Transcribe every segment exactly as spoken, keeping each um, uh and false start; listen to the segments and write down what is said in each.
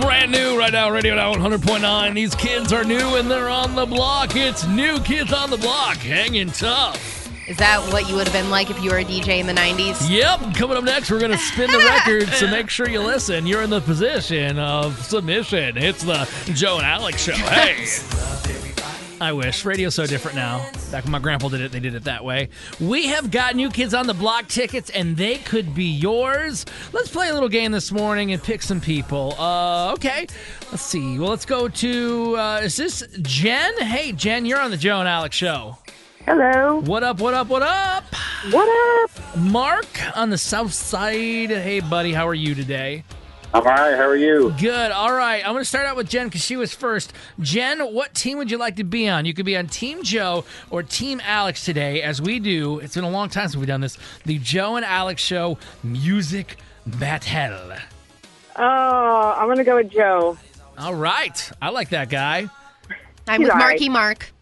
brand new right now, Radio Now one hundred point nine. These kids are new and they're on the block. It's New Kids on the Block, hanging tough. Is that what you would have been like if you were a D J in the nineties? Yep. Coming up next, we're going to spin the record, so make sure you listen. You're in the position of submission. It's the Joe and Alex Show. Hey. I wish. Radio's so different now. Back when my grandpa did it, they did it that way. We have got New Kids on the Block tickets, and they could be yours. Let's play a little game this morning and pick some people. Uh, okay. Let's see. Well, let's go to, uh, is this Jen? Hey, Jen, you're on the Joe and Alex Show. Hello. What up, what up, what up? What up? Mark on the south side. Hey, buddy, how are you today? I'm all right. How are you? Good. All right. I'm going to start out with Jen because she was first. Jen, what team would you like to be on? You could be on Team Joe or Team Alex today, as we do. It's been a long time since we've done this. The Joe and Alex Show Music Battle. Oh, I'm going to go with Joe. All right. I like that guy. I'm He's with all Marky right. Mark.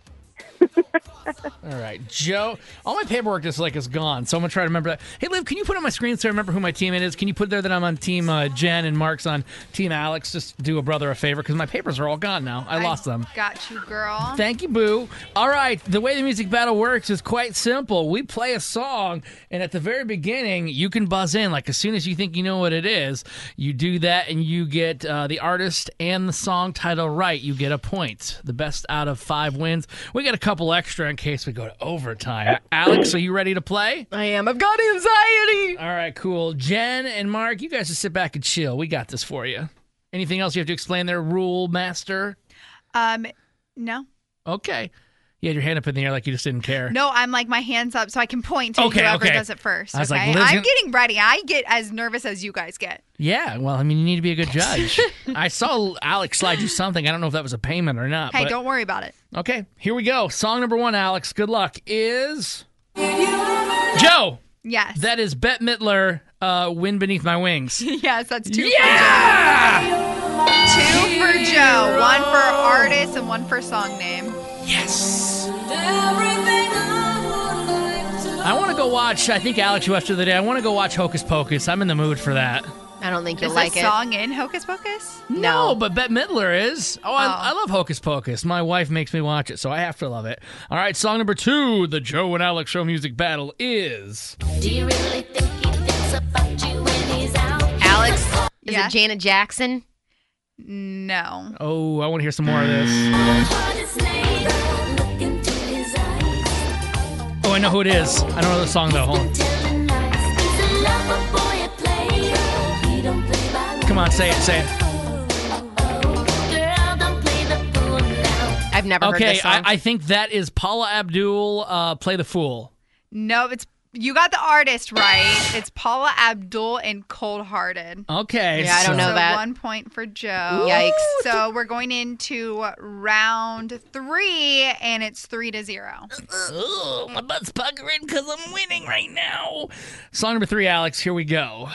All right, Joe. All my paperwork just like is gone, so I'm gonna try to remember that. Hey, Liv, can you put on my screen so I remember who my teammate is? Can you put there that I'm on Team uh, Jen and Mark's on Team Alex? Just do a brother a favor because my papers are all gone now. I, I lost them. Got you, girl. Thank you, boo. All right, the way the music battle works is quite simple. We play a song, and at the very beginning, you can buzz in. Like as soon as you think you know what it is, you do that, and you get uh, the artist and the song title right. You get a point. The best out of five wins. We got a couple extra in case we go to overtime. Alex, are you ready to play? I am. I've got anxiety. All right, cool. Jen and Mark, you guys just sit back and chill. We got this for you. Anything else you have to explain there, Rule Master? Um, no. Okay. You had your hand up in the air like you just didn't care. No, I'm like my hands up so I can point to Okay, whoever okay. does it first. I was like, Okay, Liv's I'm gonna- getting ready. I get as nervous as you guys get. Yeah, well, I mean, you need to be a good judge. I saw Alex slide you something. I don't know if that was a payment or not. Hey, but- don't worry about it. Okay, here we go. Song number one, Alex. Good luck. Is Joe. Yes. That is Bette Midler, uh, Wind Beneath My Wings. yes, that's two Yeah! for Joe. Two for Joe. One for artist and one for song name. Yes. I want to go watch, I think Alex, you watched the other day, I want to go watch Hocus Pocus. I'm in the mood for that. I don't think you'll Is like the it. song in Hocus Pocus? No, but Bette Midler is. Oh, I, Oh. I love Hocus Pocus. My wife makes me watch it, so I have to love it. All right, song number two, the Joe and Alex Show music battle is... Do you really think he thinks about you when he's out? Alex, is Yeah. it Janet Jackson? No. Oh, I want to hear some more of this. Oh, I know who it is. I don't know the song, though. Hold on. Come on, say it, say it. I've never heard Okay, this song. I, I think that is Paula Abdul, uh, Play the Fool. No, it's you got the artist right. It's Paula Abdul and Cold Hearted. Okay. Yeah, I don't so- know So that. one point for Joe. Yikes. So we're going into round three, and it's three to zero. Ugh, my butt's puckering because I'm winning right now. Song number three, Alex. Here we go.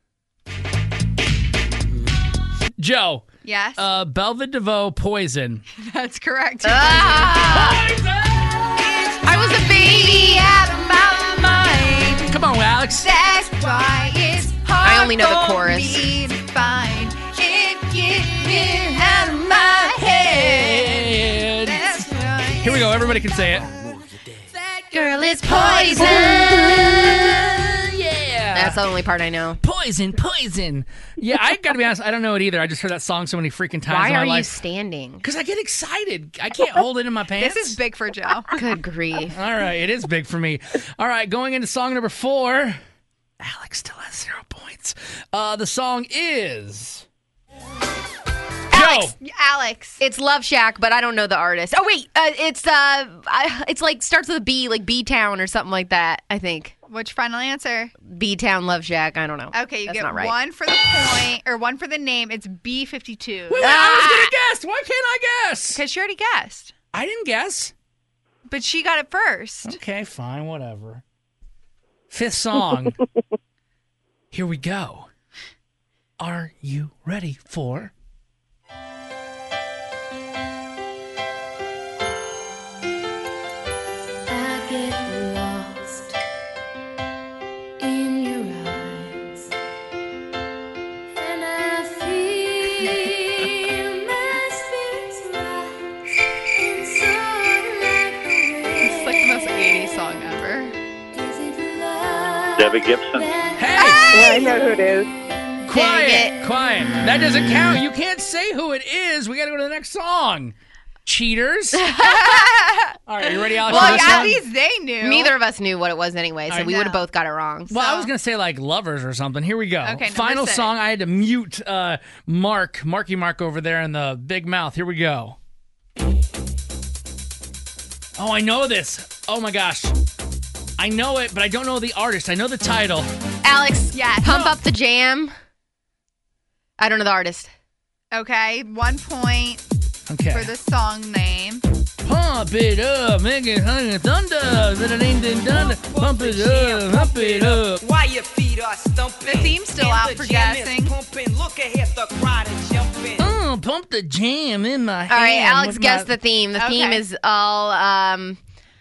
Joe, Yes, uh, Belvin DeVoe, Poison. that's correct. Ah! I was a baby out of my mind. Come on, Alex. That's why it's hard I only know the for chorus. me to find it get out of my head. That's why Here we go. Everybody can say it. Girl, it's poison. Yeah. That's the only part I know. Poison, poison. Yeah, I gotta be honest. I don't know it either. I just heard that song so many freaking times Why in my are you life. standing? Because I get excited. I can't hold it in my pants. This is big for Joe. Good grief. All right, it is big for me. All right, going into song number four. Alex still has zero points. Uh, the song is... Alex. Joe. Alex. It's Love Shack, but I don't know the artist. Oh wait, uh, it's uh, I, it's like starts with a B, like B Town or something like that. I think Which final answer? B Town Love Shack. I don't know. Okay, you That's get not right. one for the point, or one for the name. It's B fifty-two. Wait, wait, I was going to guess. Why can't I guess? Because she already guessed. I didn't guess. But she got it first. Okay, fine, whatever. Fifth song. Here we go. Are you ready for... I get lost in your eyes, and I feel Debbie Gibson. Hey, Yeah, I know who it is. quiet, Dang it. quiet. That doesn't count. You can't say who it is. We got to go to the next song. Cheaters. All right, you ready, Alex? Well, for this at one? least they knew. Neither of us knew what it was anyway, so I we would have know. both got it wrong. Well, I So- was gonna say like lovers or something. Here we go. Okay, number Final six. song. I had to mute uh, Mark, Marky Mark over there in the big mouth. Here we go. Oh, I know this. Oh my gosh, I know it, but I don't know the artist. I know the title. Alex, Yes. pump up the jam. I don't know the artist. Okay, one point Okay. for the song name. Pump it up, make it hung thunder. Ding, ding, thunder. Pump it up, pump it up. Why your feet are stumping? The theme's still And out the for jam is guessing. Pumping. Look ahead, the crowd is jumping. Oh, pump the jam in my hand. All right, Alex, with guess my- the theme. The Okay. theme is all, um,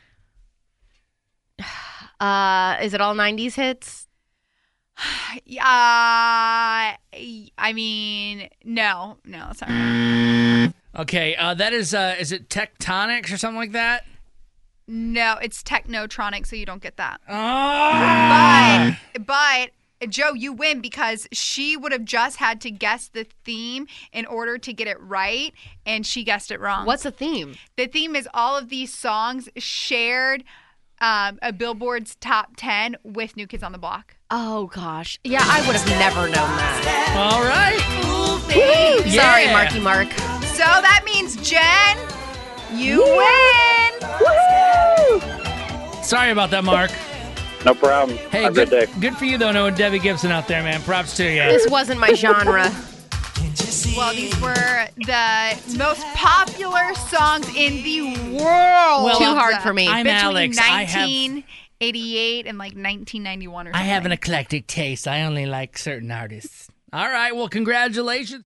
uh, is it all nineties hits? Uh, I mean, no, no, it's not right. Okay, uh, that is. Uh, is it Tectonics or something like that? No, it's Technotronic, so you don't get that. Ah. But, but Joe, you win because she would have just had to guess the theme in order to get it right, and she guessed it wrong. What's the theme? The theme is all of these songs shared um, a Billboard's top ten with New Kids on the Block. Oh, gosh. Yeah, I would have never known that. All right. Woo! Sorry, Yeah. Marky Mark. So that means, Jen, you win. Sorry about that, Mark. No problem. Hey, Have a good, good day. good for you though, knowing Debbie Gibson out there, man. Props to you. This wasn't my genre. Well, these were the most popular songs in the world. Well, Too hard for me. I'm Between Alex. I have nineteen eighty-eight and like nineteen ninety-one or I something. have an eclectic taste. I only like certain artists. All right. Well, congratulations.